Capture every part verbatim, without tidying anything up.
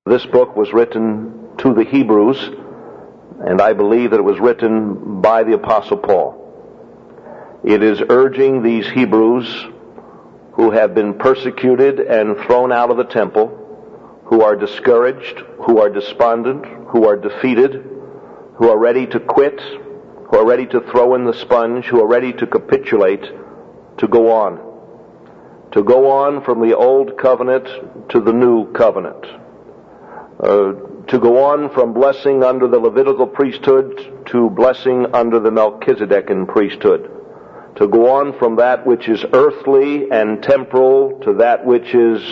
This book was written to the Hebrews, and I believe that it was written by the Apostle Paul. It is urging these Hebrews who have been persecuted and thrown out of the temple, who are discouraged, who are despondent, who are defeated, who are ready to quit, who are ready to throw in the sponge, who are ready to capitulate, to go on. To go on from the old covenant to the new covenant. Uh, to go on from blessing under the Levitical priesthood to blessing under the Melchizedekan priesthood. To go on from that which is earthly and temporal to that which is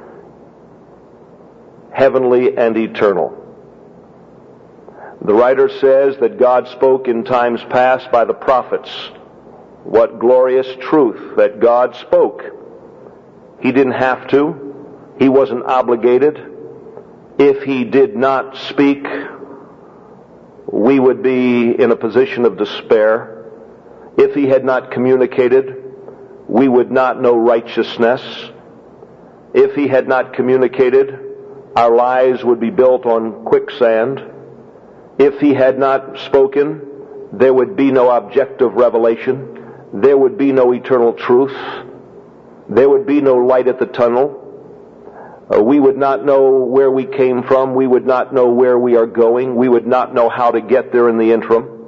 heavenly and eternal. The writer says that God spoke in times past by the prophets. What glorious truth that God spoke. He didn't have to. He wasn't obligated. If he did not speak, we would be in a position of despair. If he had not communicated, we would not know righteousness. If he had not communicated, our lives would be built on quicksand. If he had not spoken, there would be no objective revelation. There would be no eternal truth. There would be no light at the tunnel. Uh, we would not know where we came from. We would not know where we are going. We would not know how to get there in the interim.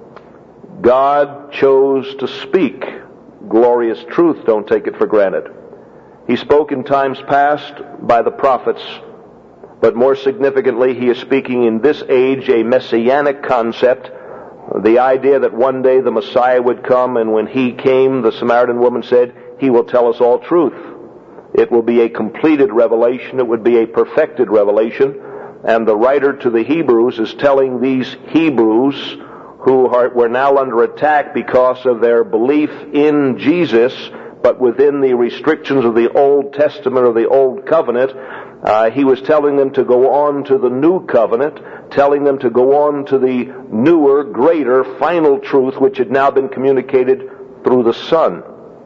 God chose to speak glorious truth. Don't take it for granted. He spoke in times past by the prophets, but more significantly, he is speaking in this age a messianic concept, the idea that one day the Messiah would come, and when he came, the Samaritan woman said, he will tell us all truth. It will be a completed revelation. It would be a perfected revelation. And the writer to the Hebrews is telling these Hebrews who are, were now under attack because of their belief in Jesus, but within the restrictions of the Old Testament or the Old Covenant, uh, he was telling them to go on to the New Covenant, telling them to go on to the newer, greater, final truth which had now been communicated through the Son.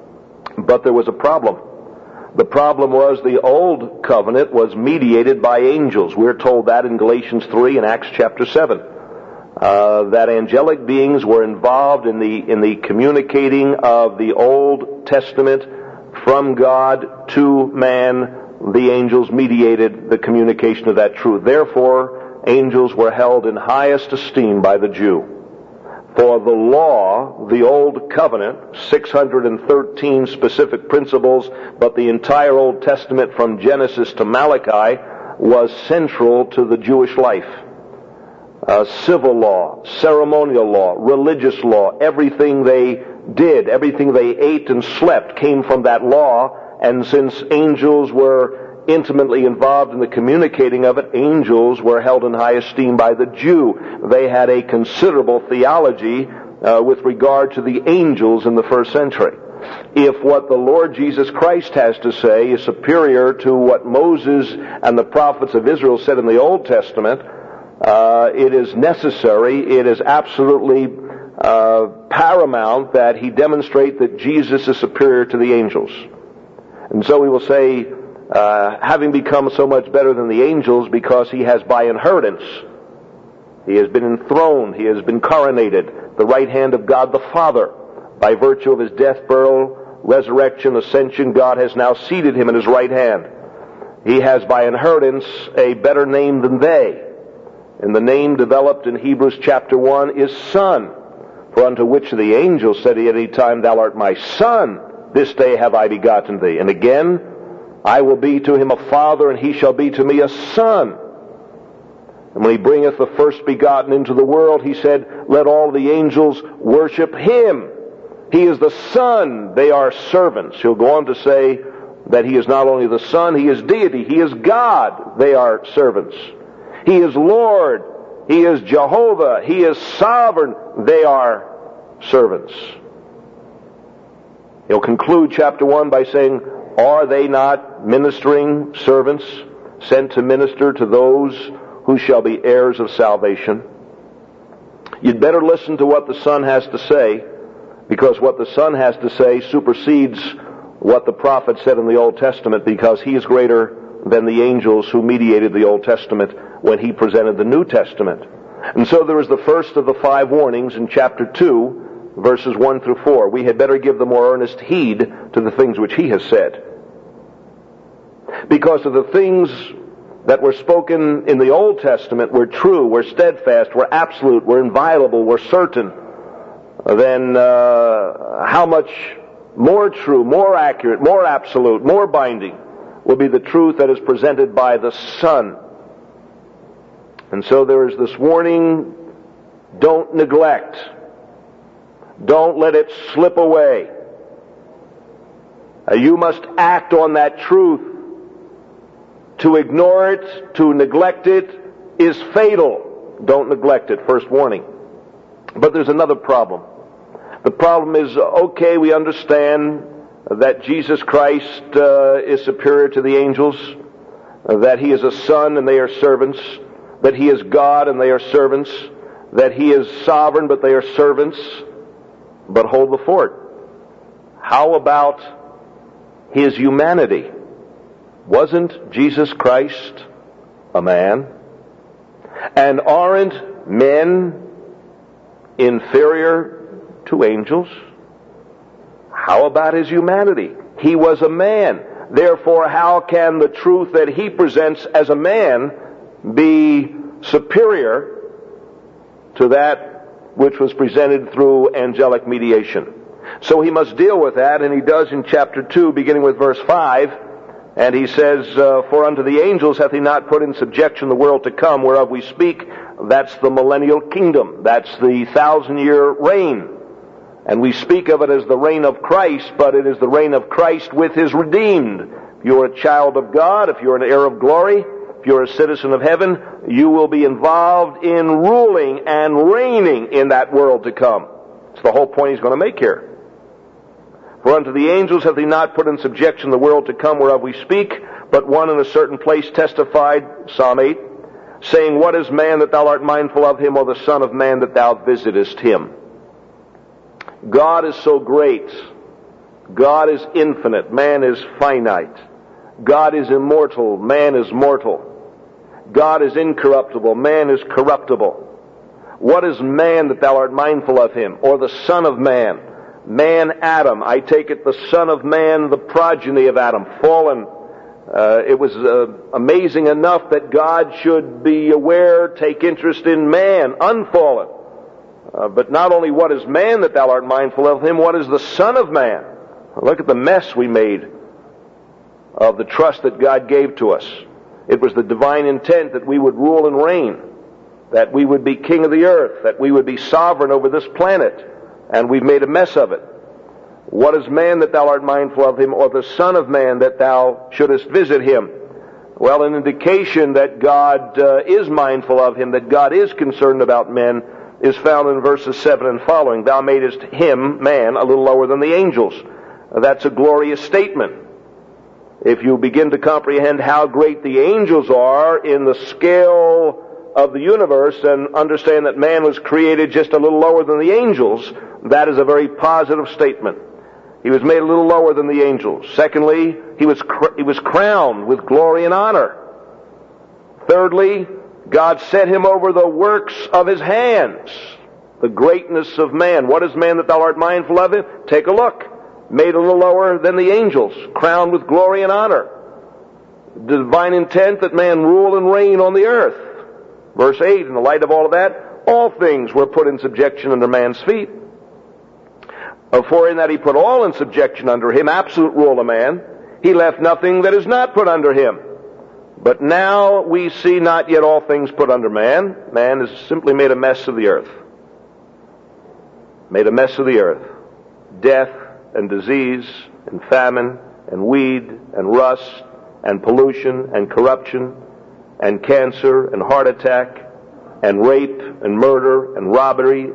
But there was a problem. The problem was the old covenant was mediated by angels. We're told that in Galatians three and Acts chapter seven. Uh, that angelic beings were involved in the in the communicating of the Old Testament from God to man. The angels mediated the communication of that truth. Therefore, angels were held in highest esteem by the Jew. For the law, the Old Covenant, six hundred thirteen specific principles, but the entire Old Testament from Genesis to Malachi was central to the Jewish life. Uh, civil law, ceremonial law, religious law, everything they did, everything they ate and slept came from that law, and since angels were intimately involved in the communicating of it, angels were held in high esteem by the Jew. They had a considerable theology uh, with regard to the angels in the first century. If what the Lord Jesus Christ has to say is superior to what Moses and the prophets of Israel said in the Old Testament, uh, it is necessary, it is absolutely uh, paramount that he demonstrate that Jesus is superior to the angels. And so we will say, Uh, having become so much better than the angels because he has by inheritance, he has been enthroned, he has been coronated, the right hand of God the Father. By virtue of his death, burial, resurrection, ascension, God has now seated him in his right hand. He has by inheritance a better name than they. And the name developed in Hebrews chapter one is Son. For unto which of the angels said he at any time, Thou art my Son, this day have I begotten thee. And again, I will be to him a father, and he shall be to me a son. And when he bringeth the first begotten into the world, he said, Let all the angels worship him. He is the Son, they are servants. He'll go on to say that he is not only the Son, he is deity, he is God, they are servants. He is Lord, he is Jehovah, he is sovereign, they are servants. He'll conclude chapter one by saying, Are they not ministering servants sent to minister to those who shall be heirs of salvation? You'd better listen to what the Son has to say, because what the Son has to say supersedes what the prophet said in the Old Testament, because he is greater than the angels who mediated the Old Testament when he presented the New Testament. And so there is the first of the five warnings in chapter two, verses one through four. We had better give the more earnest heed to the things which he has said. Because of the things that were spoken in the Old Testament were true, were steadfast, were absolute, were inviolable, were certain, then uh, how much more true, more accurate, more absolute, more binding will be the truth that is presented by the Son. And so there is this warning: don't neglect. Don't let it slip away. Uh, you must act on that truth. To ignore it, to neglect it, is fatal. Don't neglect it. First warning. But there's another problem. The problem is, okay, we understand that Jesus Christ uh, is superior to the angels, uh, that he is a son and they are servants, that he is God and they are servants, that he is sovereign but they are servants. But hold the fort. How about his humanity? Wasn't Jesus Christ a man? And aren't men inferior to angels? How about his humanity? He was a man. Therefore, how can the truth that he presents as a man be superior to that which was presented through angelic mediation? So he must deal with that, and he does in chapter two, beginning with verse five. And he says, uh, for unto the angels hath he not put in subjection the world to come, whereof we speak. That's the millennial kingdom. That's the thousand-year reign. And we speak of it as the reign of Christ, but it is the reign of Christ with his redeemed. If you're a child of God, if you're an heir of glory, if you're a citizen of heaven, you will be involved in ruling and reigning in that world to come. It's the whole point he's going to make here. For unto the angels hath he not put in subjection the world to come whereof we speak, but one in a certain place testified, Psalm eight, saying, what is man that thou art mindful of him, or the son of man that thou visitest him? God is so great. God is infinite. Man is finite. God is immortal. Man is mortal. God is incorruptible. Man is corruptible. What is man that thou art mindful of him, or the son of man? Man, Adam, I take it the son of man, the progeny of Adam, fallen. Uh, it was uh, amazing enough that God should be aware, take interest in man, unfallen. Uh, but not only what is man that thou art mindful of him, what is the son of man? Look at the mess we made of the trust that God gave to us. It was the divine intent that we would rule and reign, that we would be king of the earth, that we would be sovereign over this planet. And we've made a mess of it. What is man that thou art mindful of him, or the son of man that thou shouldest visit him? Well, an indication that God uh, is mindful of him, that God is concerned about men, is found in verses seven and following. Thou madest him, man, a little lower than the angels. That's a glorious statement. If you begin to comprehend how great the angels are in the scale of the universe, and understand that man was created just a little lower than the angels, that is a very positive statement. He was made a little lower than the angels. Secondly, he was cr- he was crowned with glory and honor. Thirdly, God set him over the works of his hands. The greatness of man. What is man that thou art mindful of him? Take a look. Made a little lower than the angels, crowned with glory and honor. The divine intent that man rule and reign on the earth. Verse eight, in the light of all of that, all things were put in subjection under man's feet. For in that he put all in subjection under him, absolute rule of man, he left nothing that is not put under him. But now we see not yet all things put under man. Man has simply made a mess of the earth. Made a mess of the earth. Death and disease and famine and weed and rust and pollution and corruption and cancer and heart attack and rape and murder and robbery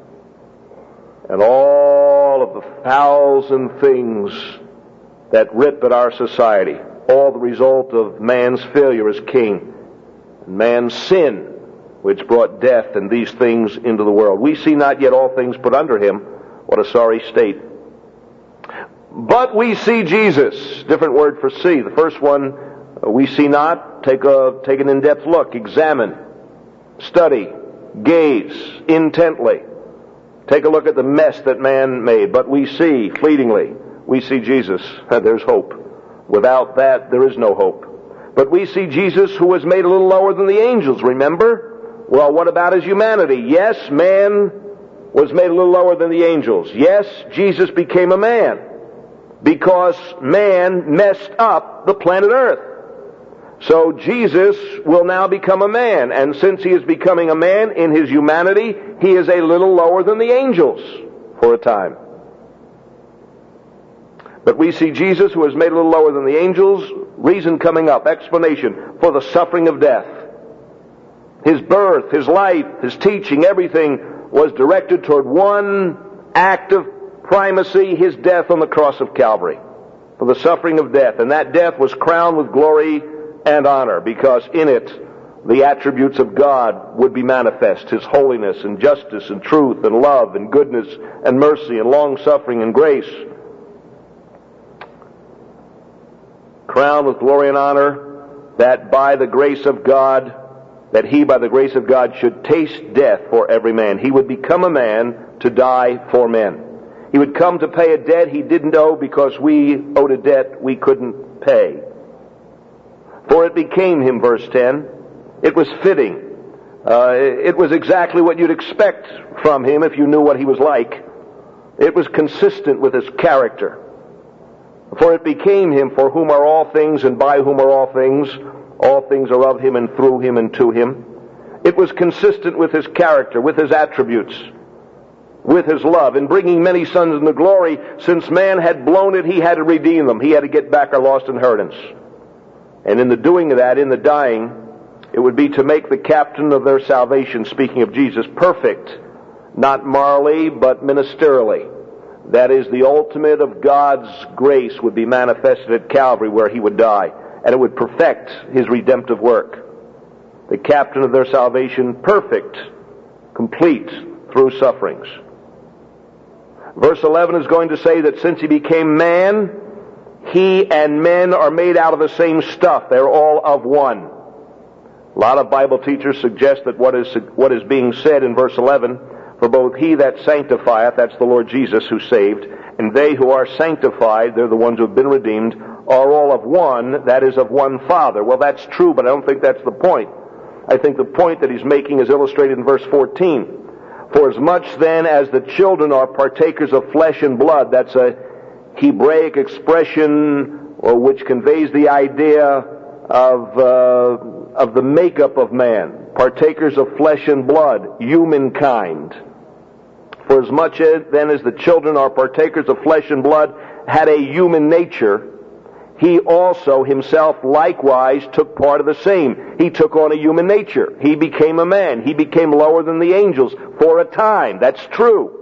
and all of the thousand things that rip at our society, all the result of man's failure as king, and man's sin, which brought death and these things into the world. We see not yet all things put under him. What a sorry state. But we see Jesus. Different word for see. The first one We see not, take a take an in-depth look, examine, study, gaze intently. Take a look at the mess that man made. But we see, fleetingly, we see Jesus. There's hope. Without that, there is no hope. But we see Jesus, who was made a little lower than the angels, remember? Well, what about his humanity? Yes, man was made a little lower than the angels. Yes, Jesus became a man because man messed up the planet Earth. So Jesus will now become a man, and since he is becoming a man in his humanity, he is a little lower than the angels for a time. But we see Jesus, who is made a little lower than the angels, reason coming up, explanation for the suffering of death. His birth, his life, his teaching, everything was directed toward one act of primacy, his death on the cross of Calvary, for the suffering of death. And that death was crowned with glory and honor, because in it the attributes of God would be manifest, his holiness and justice and truth and love and goodness and mercy and long-suffering and grace. Crowned with glory and honor, that by the grace of God, that he by the grace of God should taste death for every man. He would become a man to die for men. He would come to pay a debt he didn't owe because we owed a debt we couldn't pay. For it became him, verse ten. It was fitting. Uh, it was exactly what you'd expect from him if you knew what he was like. It was consistent with his character. For it became him, for whom are all things and by whom are all things. All things are of him and through him and to him. It was consistent with his character, with his attributes, with his love, in bringing many sons into glory. Since man had blown it, he had to redeem them. He had to get back our lost inheritance. And in the doing of that, in the dying, it would be to make the captain of their salvation, speaking of Jesus, perfect, not morally, but ministerially. That is, the ultimate of God's grace would be manifested at Calvary, where he would die, and it would perfect his redemptive work. The captain of their salvation, perfect, complete through sufferings. Verse eleven is going to say that since he became man, he and men are made out of the same stuff. They're all of one. A lot of Bible teachers suggest that what is what is being said in verse eleven, for both he that sanctifieth, that's the Lord Jesus who saved, and they who are sanctified, they're the ones who have been redeemed, are all of one, that is, of one Father. Well, that's true, but I don't think that's the point. I think the point that he's making is illustrated in verse fourteen. For as much then as the children are partakers of flesh and blood, that's a Hebraic expression or which conveys the idea of uh, of the makeup of man, partakers of flesh and blood, humankind. For as much as, then as the children are partakers of flesh and blood, had a human nature, he also himself likewise took part of the same. He took on a human nature. He became a man. He became lower than the angels for a time. That's true.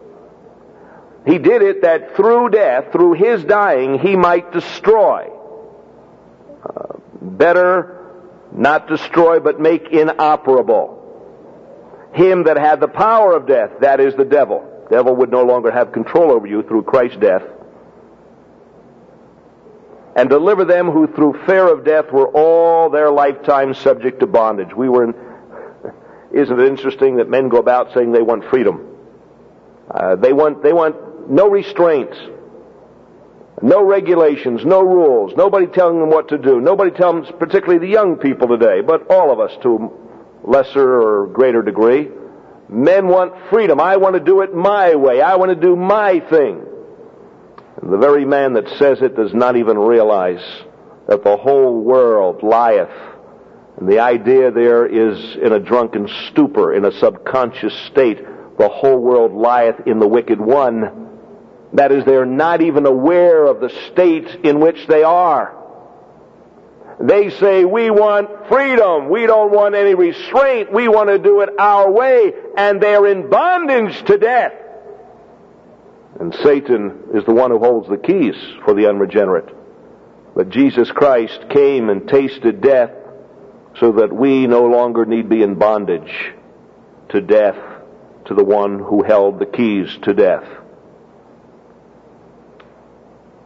He did it that through death, through his dying, he might destroy. Uh, better not destroy, but make inoperable. Him that had the power of death, that is the devil. The devil would no longer have control over you through Christ's death. And deliver them who through fear of death were all their lifetime subject to bondage. We were in, isn't it interesting that men go about saying they want freedom? Uh, they want, they want no restraints, no regulations, no rules, nobody telling them what to do, nobody telling them, particularly the young people today, but all of us to a lesser or greater degree. Men want freedom. I want to do it my way. I want to do my thing. And the very man that says it does not even realize that the whole world lieth. And the idea there is in a drunken stupor, in a subconscious state. The whole world lieth in the wicked one. That is, they're not even aware of the state in which they are. They say, we want freedom. We don't want any restraint. We want to do it our way. And they're in bondage to death. And Satan is the one who holds the keys for the unregenerate. But Jesus Christ came and tasted death so that we no longer need be in bondage to death, to the one who held the keys to death.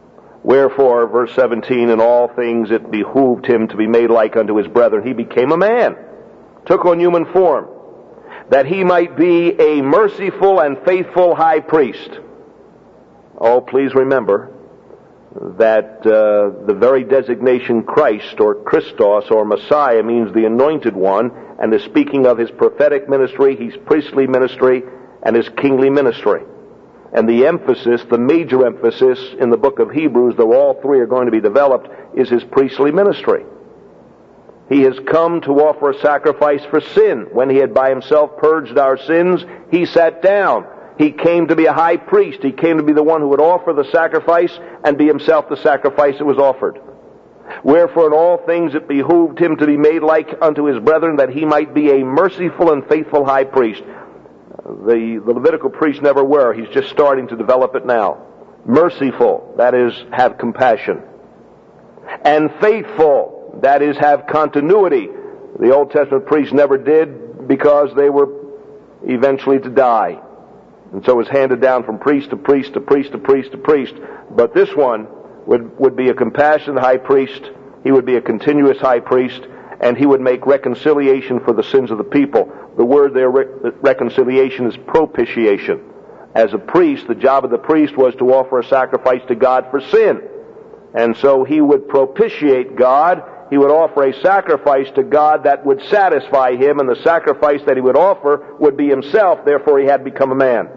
Wherefore, verse seventeen, in all things it behooved him to be made like unto his brethren. He became a man, took on human form, that he might be a merciful and faithful high priest. Oh, please remember that uh, the very designation Christ or Christos or Messiah means the anointed one, and is speaking of his prophetic ministry, his priestly ministry, and his kingly ministry. And the emphasis, the major emphasis in the book of Hebrews, though all three are going to be developed, is his priestly ministry. He has come to offer a sacrifice for sin. When he had by himself purged our sins, he sat down. He came to be a high priest. He came to be the one who would offer the sacrifice and be himself the sacrifice that was offered. Wherefore in all things it behooved him to be made like unto his brethren, that he might be a merciful and faithful high priest. The, the Levitical priests never were. He's just starting to develop it now. Merciful, that is, have compassion. And faithful, that is, have continuity. The Old Testament priests never did, because they were eventually to die. And so it was handed down from priest to priest to priest to priest to priest. But this one would, would be a compassionate high priest. He would be a continuous high priest, and he would make reconciliation for the sins of the people. The word there, re- reconciliation, is propitiation. As a priest, the job of the priest was to offer a sacrifice to God for sin. And so he would propitiate God. He would offer a sacrifice to God that would satisfy him, and the sacrifice that he would offer would be himself. Therefore, he had become a man.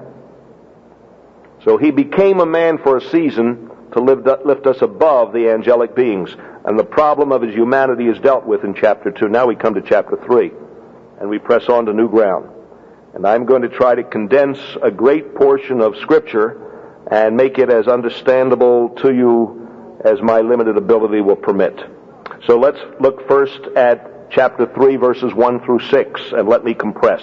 So he became a man for a season to lift, lift us above the angelic beings. And the problem of his humanity is dealt with in chapter two. Now we come to chapter three, and we press on to new ground. And I'm going to try to condense a great portion of Scripture and make it as understandable to you as my limited ability will permit. So let's look first at chapter three, verses one through six, and let me compress.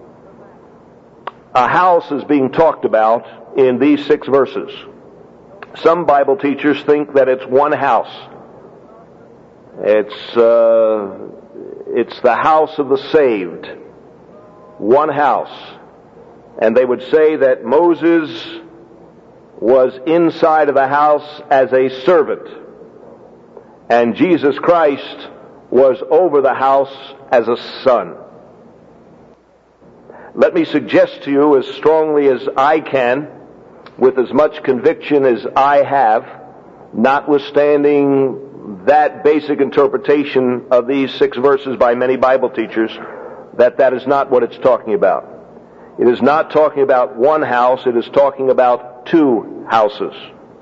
A house is being talked about in these six verses. Some Bible teachers think that it's one house. It's uh, it's the house of the saved. One house. And they would say that Moses was inside of the house as a servant, and Jesus Christ was over the house as a son. Let me suggest to you as strongly as I can, with as much conviction as I have, notwithstanding that basic interpretation of these six verses by many Bible teachers, that that is not what it's talking about. It is not talking about one house, it is talking about two houses.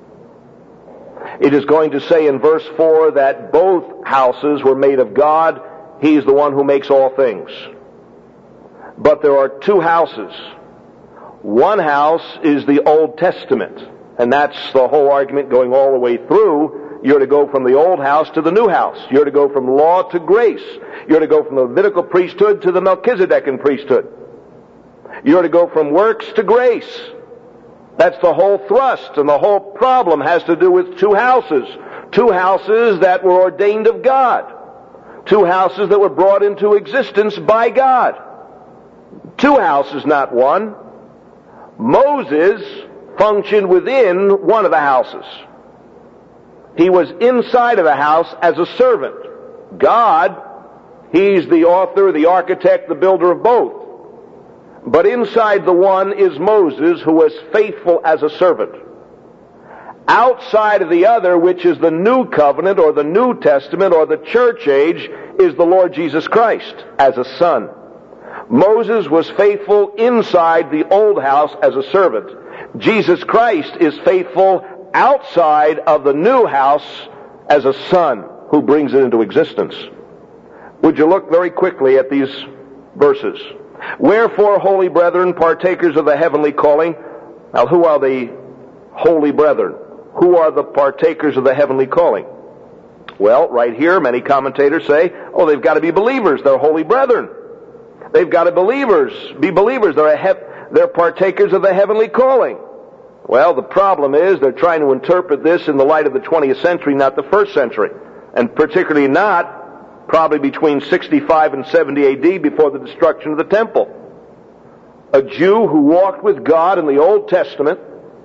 It is going to say in verse four that both houses were made of God. He's the one who makes all things. But there are two houses. One house is the Old Testament, and that's the whole argument going all the way through. You're to go from the old house to the new house. You're to go from law to grace. You're to go from the Levitical priesthood to the Melchizedekan priesthood. You're to go from works to grace. That's the whole thrust, and the whole problem has to do with two houses. Two houses that were ordained of God. Two houses that were brought into existence by God. Two houses, not one. Moses functioned within one of the houses. He was inside of the house as a servant. God, He's the author, the architect, the builder of both. But inside the one is Moses, who was faithful as a servant. Outside of the other, which is the New Covenant or the New Testament or the church age, is the Lord Jesus Christ as a son. Moses was faithful inside the old house as a servant. Jesus Christ is faithful outside of the new house as a son who brings it into existence. Would you look very quickly at these verses? Wherefore, holy brethren, partakers of the heavenly calling. Now, who are the holy brethren? Who are the partakers of the heavenly calling? Well, right here, many commentators say, oh, they've got to be believers. They're holy brethren. They've got to believers, be believers. They're, a he- they're partakers of the heavenly calling. Well, the problem is they're trying to interpret this in the light of the twentieth century, not the first century. And particularly not probably between sixty-five and seventy A D before the destruction of the temple. A Jew who walked with God in the Old Testament,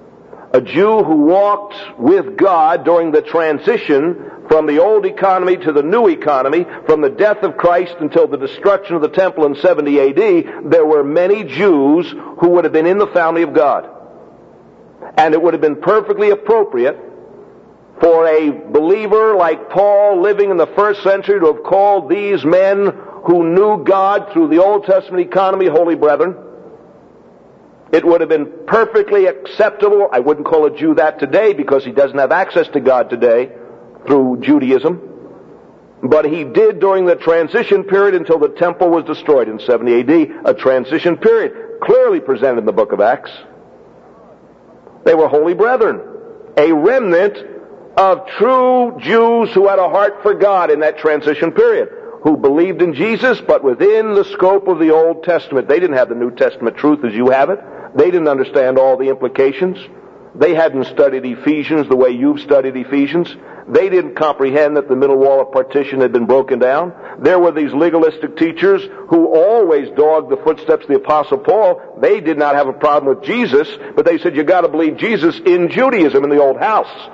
a Jew who walked with God during the transition from the old economy to the new economy, from the death of Christ until the destruction of the temple in seventy A D, there were many Jews who would have been in the family of God. And it would have been perfectly appropriate for a believer like Paul living in the first century to have called these men who knew God through the Old Testament economy holy brethren. It would have been perfectly acceptable. I wouldn't call a Jew that today because he doesn't have access to God today through Judaism. But he did during the transition period until the temple was destroyed in seventy A D, a transition period clearly presented in the book of Acts. They were holy brethren, a remnant of true Jews who had a heart for God in that transition period, who believed in Jesus, but within the scope of the Old Testament. They didn't have the New Testament truth as you have it. They didn't understand all the implications. They hadn't studied Ephesians the way you've studied Ephesians. They didn't comprehend that the middle wall of partition had been broken down. There were these legalistic teachers who always dogged the footsteps of the Apostle Paul. They did not have a problem with Jesus, but they said you got to believe Jesus in Judaism, in the old house.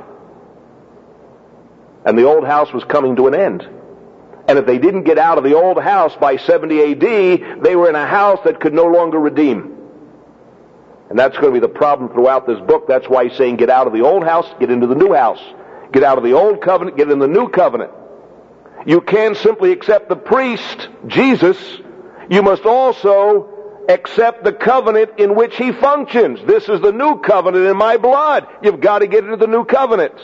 And the old house was coming to an end. And if they didn't get out of the old house by seventy A D, they were in a house that could no longer redeem. And that's going to be the problem throughout this book. That's why he's saying get out of the old house, get into the new house. Get out of the old covenant, get in the new covenant. You can't simply accept the priest, Jesus. You must also accept the covenant in which he functions. This is the new covenant in my blood. You've got to get into the new covenant.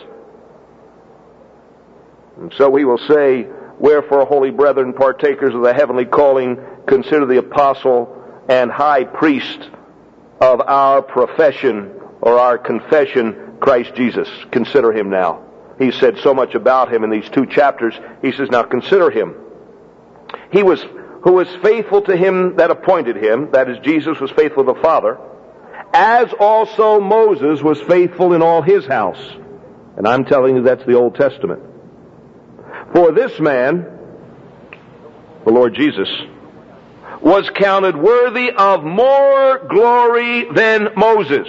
And so he will say, wherefore, holy brethren, partakers of the heavenly calling, consider the apostle and high priest of our profession or our confession, Christ Jesus. Consider him now. He said so much about him in these two chapters. He says, now consider him. He was, who was faithful to him that appointed him, that is, Jesus was faithful to the Father, as also Moses was faithful in all his house. And I'm telling you that's the Old Testament. For this man, the Lord Jesus, was counted worthy of more glory than Moses.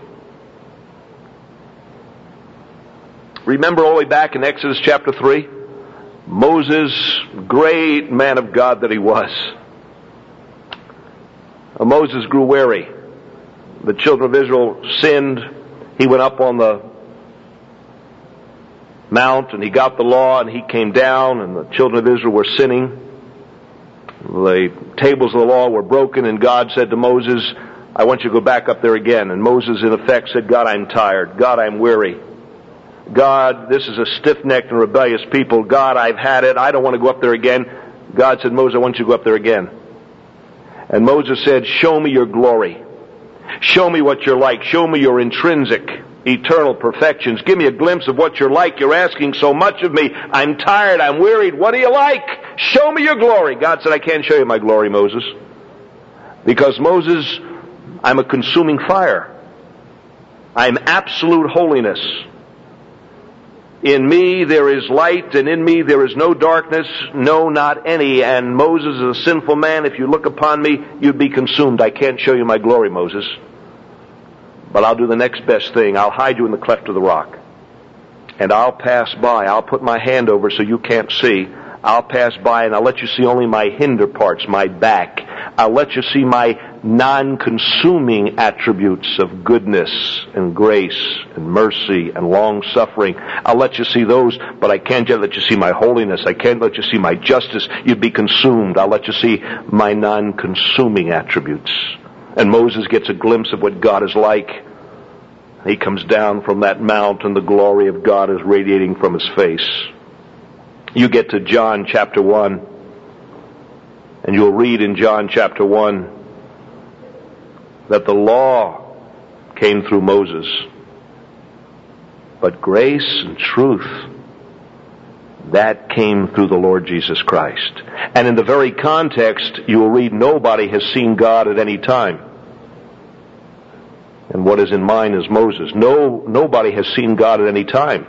Remember all the way back in Exodus chapter three? Moses, great man of God that he was. Moses grew weary. The children of Israel sinned. He went up on the mount and he got the law and he came down and the children of Israel were sinning. The tables of the law were broken and God said to Moses, I want you to go back up there again. And Moses in effect said, God, I'm tired. God, I'm weary. God, this is a stiff-necked and rebellious people. God, I've had it. I don't want to go up there again. God said, Moses, I want you to go up there again. And Moses said, show me your glory. Show me what you're like. Show me your intrinsic, eternal perfections. Give me a glimpse of what you're like. You're asking so much of me. I'm tired. I'm wearied. What do you like? Show me your glory. God said, I can't show you my glory, Moses. Because Moses, I'm a consuming fire. I'm absolute holiness. In me there is light, and in me there is no darkness, no, not any. And Moses is a sinful man. If you look upon me, you'd be consumed. I can't show you my glory, Moses. But I'll do the next best thing. I'll hide you in the cleft of the rock. And I'll pass by. I'll put my hand over so you can't see. I'll pass by and I'll let you see only my hinder parts, my back. I'll let you see my non-consuming attributes of goodness and grace and mercy and long-suffering. I'll let you see those, but I can't yet let you see my holiness. I can't let you see my justice. You'd be consumed. I'll let you see my non-consuming attributes. And Moses gets a glimpse of what God is like. He comes down from that mount and the glory of God is radiating from his face. You get to John chapter one, and you'll read in John chapter one that the law came through Moses, but grace and truth, that came through the Lord Jesus Christ. And in the very context, you will read nobody has seen God at any time. And what is in mind is Moses. No, nobody has seen God at any time.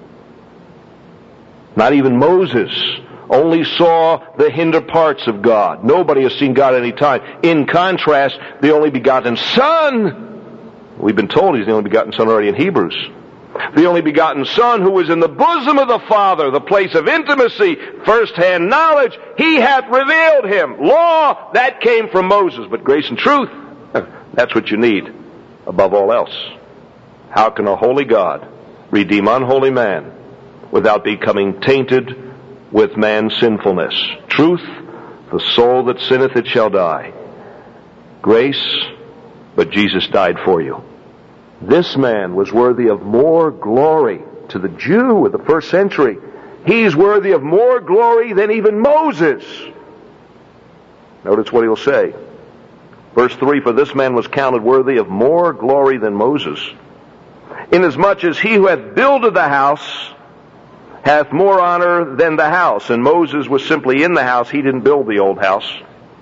Not even Moses only saw the hinder parts of God. Nobody has seen God at any time. In contrast, the only begotten Son We've been told he's the only begotten Son already in Hebrews. The only begotten Son who was in the bosom of the Father, the place of intimacy, first-hand knowledge, he hath revealed him. Law, that came from Moses, but grace and truth, that's what you need above all else. How can a holy God redeem unholy man without becoming tainted with man's sinfulness? Truth, the soul that sinneth it shall die. Grace, but Jesus died for you. This man was worthy of more glory to the Jew of the first century. He's worthy of more glory than even Moses. Notice what he'll say. Verse three, for this man was counted worthy of more glory than Moses, inasmuch as he who hath builded the house hath more honor than the house. And Moses was simply in the house. He didn't build the old house.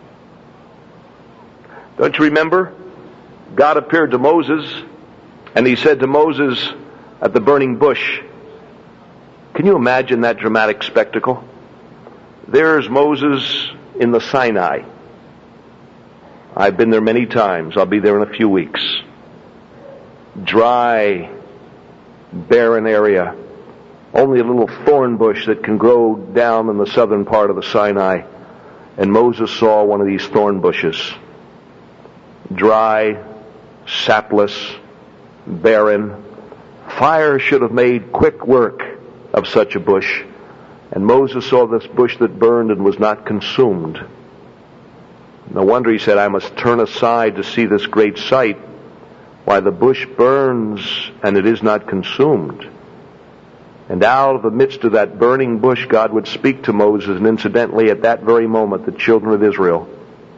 Don't you remember? God appeared to Moses, and he said to Moses at the burning bush, can you imagine that dramatic spectacle? There's Moses in the Sinai. I've been there many times. I'll be there in a few weeks. Dry, barren area. Only a little thorn bush that can grow down in the southern part of the Sinai. And Moses saw one of these thorn bushes. Dry, sapless, barren. Fire should have made quick work of such a bush. And Moses saw this bush that burned and was not consumed. No wonder he said, I must turn aside to see this great sight, why the bush burns and it is not consumed. And out of the midst of that burning bush, God would speak to Moses, and incidentally, at that very moment, the children of Israel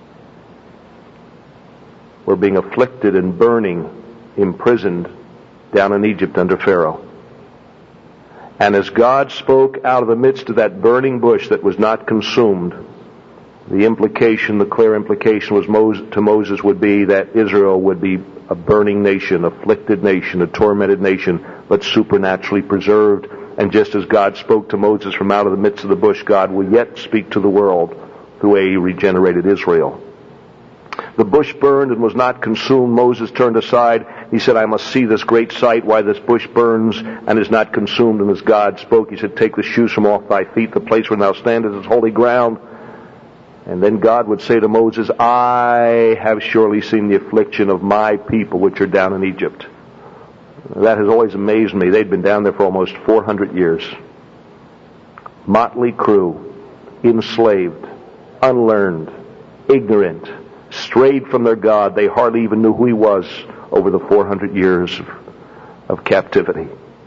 were being afflicted and burning, imprisoned down in Egypt under Pharaoh. And as God spoke out of the midst of that burning bush that was not consumed, the implication, the clear implication was Moses, to Moses would be that Israel would be a burning nation, afflicted nation, a tormented nation, but supernaturally preserved. And just as God spoke to Moses from out of the midst of the bush, God will yet speak to the world through a regenerated Israel. The bush burned and was not consumed. Moses turned aside. He said, I must see this great sight, why this bush burns and is not consumed. And as God spoke, he said, take the shoes from off thy feet. The place where thou standest is holy ground. And then God would say to Moses, I have surely seen the affliction of my people which are down in Egypt. That has always amazed me. They'd been down there for almost four hundred years. Motley crew, enslaved, unlearned, ignorant, strayed from their God. They hardly even knew who he was over the four hundred years of, of captivity.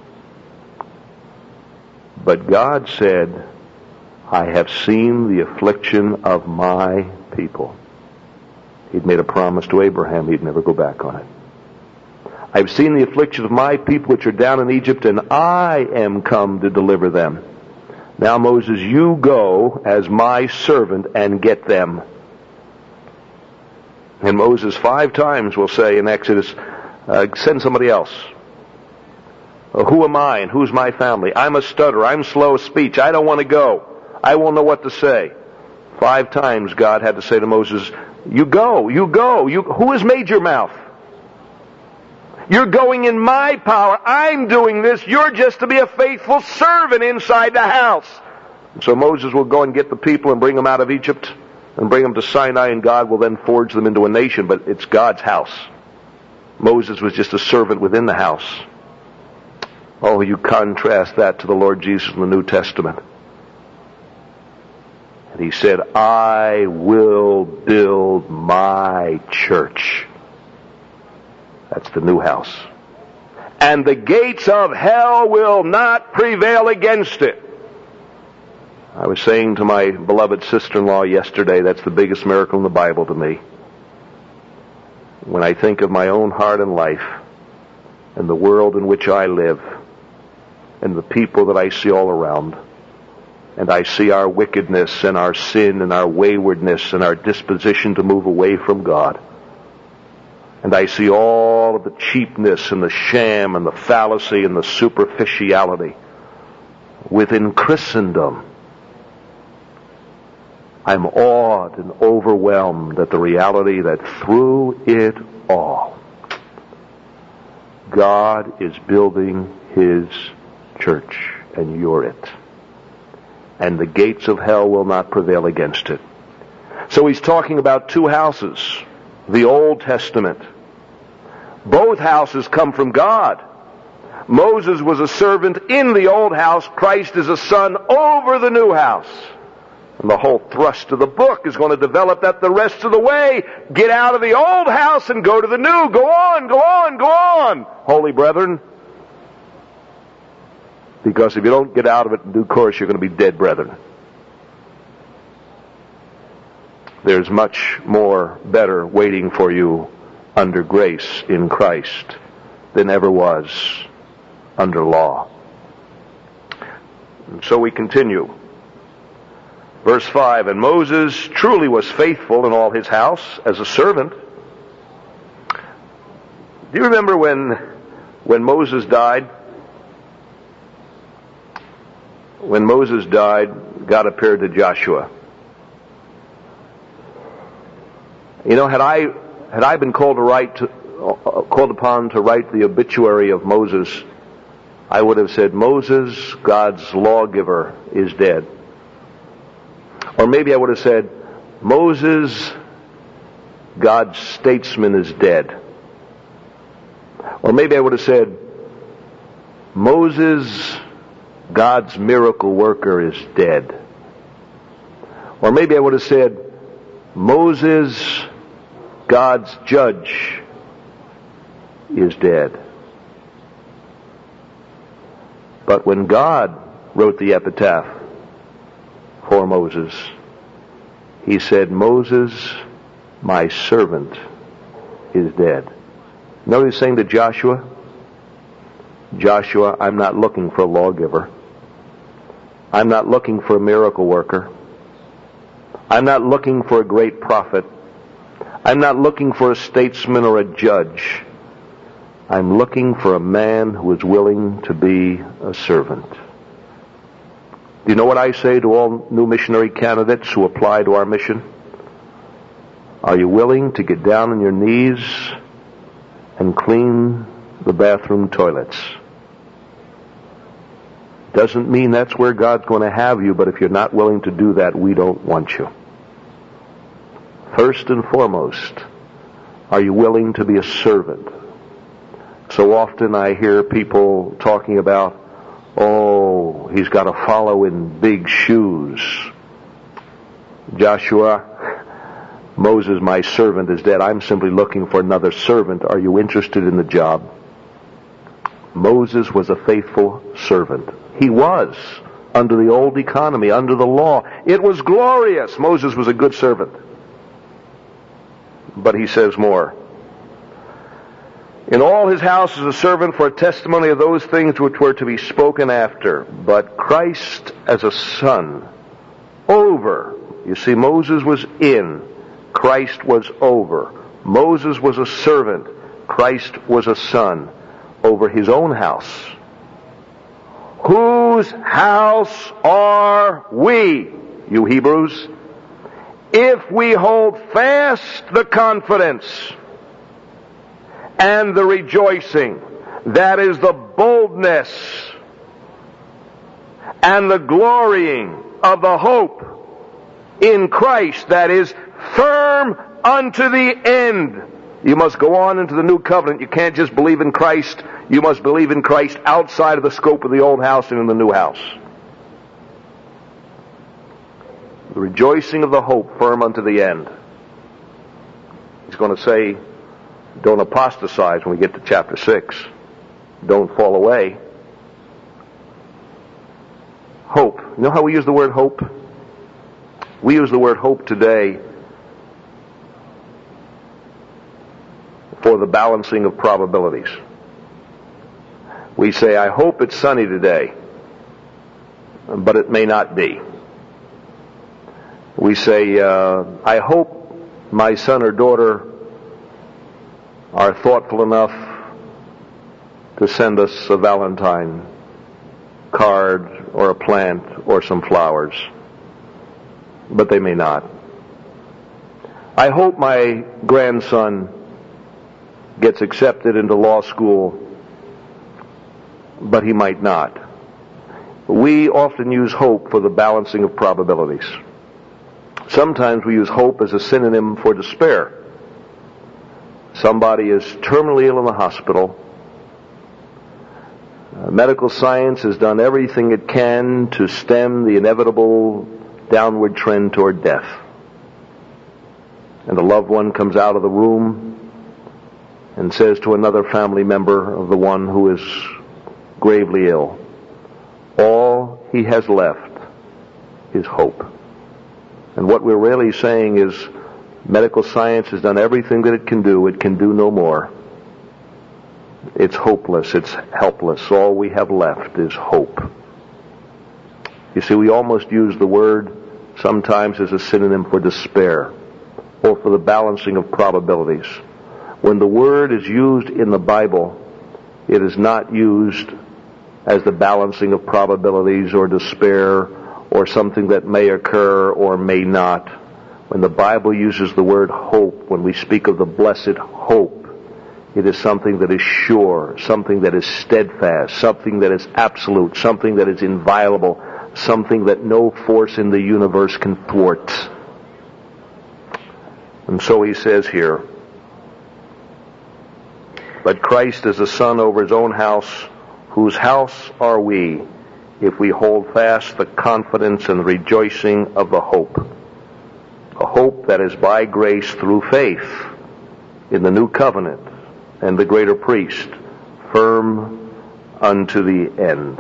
But God said, I have seen the affliction of my people. He'd made a promise to Abraham he'd never go back on it. I've seen the affliction of my people which are down in Egypt, and I am come to deliver them. Now, Moses, you go as my servant and get them. And Moses five times will say in Exodus, uh, send somebody else. Uh, who am I and who's my family? I'm a stutterer. I'm slow of speech. I don't want to go. I won't know what to say. Five times God had to say to Moses, you go, you go. You, who has made your mouth? You're going in my power. I'm doing this. You're just to be a faithful servant inside the house. And so Moses will go and get the people and bring them out of Egypt and bring them to Sinai, and God will then forge them into a nation, but it's God's house. Moses was just a servant within the house. Oh, you contrast that to the Lord Jesus in the New Testament. And he said, I will build my church. That's the new house. And the gates of hell will not prevail against it. I was saying to my beloved sister-in-law yesterday, that's the biggest miracle in the Bible to me. When I think of my own heart and life, and the world in which I live, and the people that I see all around, and I see our wickedness and our sin and our waywardness and our disposition to move away from God, and I see all of the cheapness and the sham and the fallacy and the superficiality within Christendom, I'm awed and overwhelmed at the reality that through it all, God is building his church, and you're it. And the gates of hell will not prevail against it. So he's talking about two houses. The Old Testament. Both houses come from God. Moses was a servant in the old house. Christ is a son over the new house. And the whole thrust of the book is going to develop that the rest of the way. Get out of the old house and go to the new. Go on, go on, go on, holy brethren. Because if you don't get out of it in due course, you're going to be dead brethren. There's much more better waiting for you under grace in Christ than ever was under law. And so we continue. Verse five, and Moses truly was faithful in all his house as a servant. Do you remember when, when Moses died? When Moses died, God appeared to Joshua. You know, had I had I been called to write, to, uh, called upon to write the obituary of Moses, I would have said, Moses, God's lawgiver, is dead. Or maybe I would have said, Moses, God's statesman, is dead. Or maybe I would have said, Moses, God's miracle worker, is dead. Or maybe I would have said, Moses, God's judge, is dead. But when God wrote the epitaph for Moses, he said, Moses, my servant, is dead. You know what he's saying to Joshua? Joshua, I'm not looking for a lawgiver. I'm not looking for a miracle worker. I'm not looking for a great prophet. I'm not looking for a statesman or a judge. I'm looking for a man who is willing to be a servant. Do you know what I say to all new missionary candidates who apply to our mission? Are you willing to get down on your knees and clean the bathroom toilets? Doesn't mean that's where God's going to have you, but if you're not willing to do that, we don't want you. First and foremost, are you willing to be a servant? So often I hear people talking about, oh, he's got to follow in big shoes. Joshua, Moses, my servant, is dead. I'm simply looking for another servant. Are you interested in the job? Moses was a faithful servant. He was, under the old economy, under the law. It was glorious. Moses was a good servant. But he says more. In all his house is a servant for a testimony of those things which were to be spoken after. But Christ as a son, over. You see, Moses was in. Christ was over. Moses was a servant. Christ was a son over his own house. Whose house are we, you Hebrews? If we hold fast the confidence and the rejoicing, that is the boldness and the glorying of the hope in Christ, that is firm unto the end. You must go on into the new covenant. You can't just believe in Christ. You must believe in Christ outside of the scope of the old house and in the new house. The rejoicing of the hope firm unto the end. He's going to say, don't apostatize when we get to chapter six. Don't fall away. Hope. You know how we use the word hope? We use the word hope today for the balancing of probabilities. We say, I hope it's sunny today, but it may not be. We say, uh, I hope my son or daughter are thoughtful enough to send us a Valentine card or a plant or some flowers, but they may not. I hope my grandson gets accepted into law school, but he might not. We often use hope for the balancing of probabilities. Sometimes we use hope as a synonym for despair. Somebody is terminally ill in the hospital. Uh, medical science has done everything it can to stem the inevitable downward trend toward death. And a loved one comes out of the room and says to another family member of the one who is gravely ill, all he has left is hope. And what we're really saying is medical science has done everything that it can do. It can do no more. It's hopeless. It's helpless. All we have left is hope. You see, we almost use the word sometimes as a synonym for despair or for the balancing of probabilities. When the word is used in the Bible, it is not used as the balancing of probabilities or despair or something that may occur or may not. When the Bible uses the word hope, when we speak of the blessed hope, it is something that is sure, something that is steadfast, something that is absolute, something that is inviolable, something that no force in the universe can thwart. And so he says here, but Christ is the Son over his own house, whose house are we, if we hold fast the confidence and rejoicing of the hope. A hope that is by grace through faith in the new covenant and the greater priest, firm unto the end.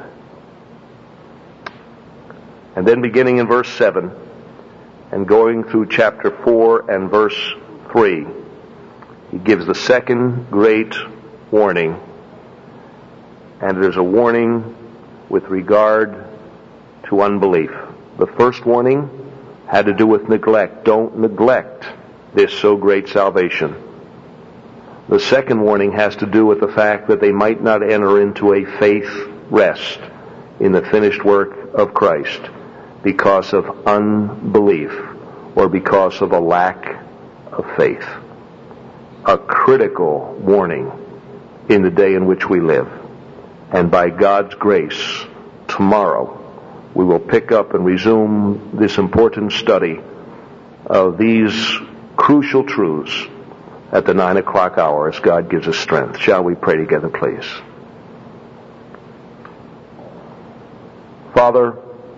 And then beginning in verse seven and going through chapter four and verse three, he gives the second great warning. And it is a warning with regard to unbelief. The first warning had to do with neglect. Don't neglect this so great salvation. The second warning has to do with the fact that they might not enter into a faith rest in the finished work of Christ because of unbelief or because of a lack of faith. A critical warning in the day in which we live. And by God's grace, tomorrow we will pick up and resume this important study of these crucial truths at the nine o'clock hour as God gives us strength. Shall we pray together, please? Father,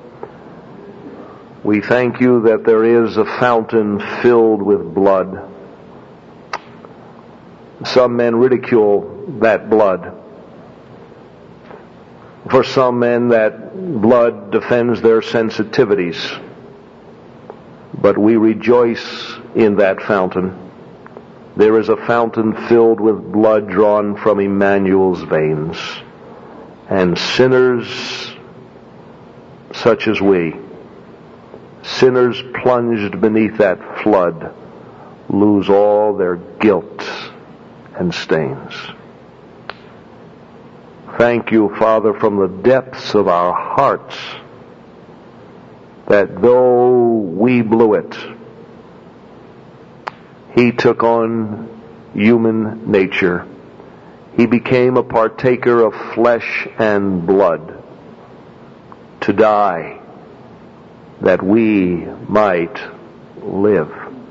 we thank you that there is a fountain filled with blood. Some men ridicule that blood. For some men, that blood defends their sensitivities. But we rejoice in that fountain. There is a fountain filled with blood drawn from Emmanuel's veins. And sinners such as we, sinners plunged beneath that flood, lose all their guilt and stains. Thank you, Father, from the depths of our hearts, that though we blew it, he took on human nature. He became a partaker of flesh and blood to die that we might live.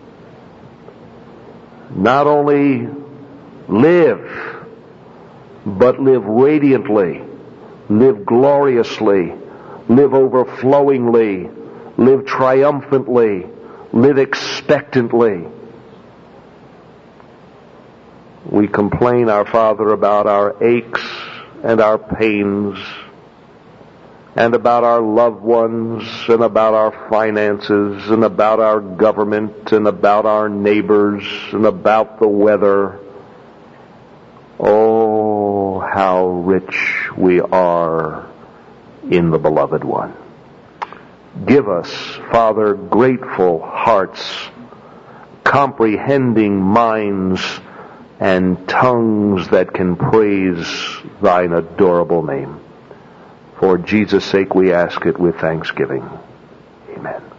Not only live, but live radiantly, live gloriously, live overflowingly, live triumphantly, live expectantly. We complain, our Father, about our aches and our pains, and about our loved ones, and about our finances, and about our government, and about our neighbors, and about the weather. Oh, how rich we are in the Beloved One. Give us, Father, grateful hearts, comprehending minds, and tongues that can praise thine adorable name. For Jesus' sake we ask it with thanksgiving. Amen.